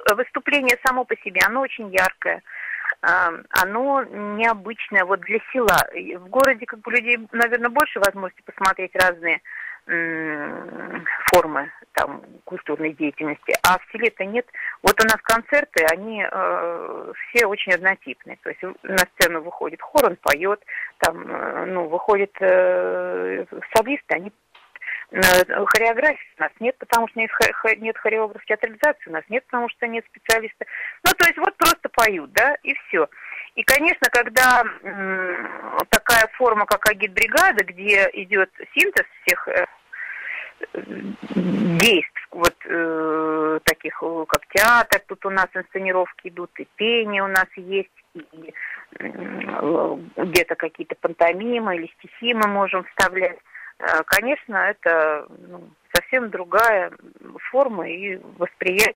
выступление само по себе, оно очень яркое. Оно необычное вот для села. В городе как бы людей, наверное, больше возможности посмотреть разные формы там культурной деятельности, а в селе-то нет. Вот у нас концерты, они все очень однотипные. То есть на сцену выходит хор, он поет, там, выходят солисты, они хореографии у нас нет, потому что нет хореографа, театрализации у нас нет, потому что нет специалиста. Ну, то есть вот просто поют, да, и все. И, конечно, когда такая форма, как агитбригада, где идет синтез всех действий, вот таких, как театр, тут у нас инсценировки идут, и пение у нас есть, и где-то какие-то пантомимы или стихи мы можем вставлять. Конечно, это совсем другая форма и восприятие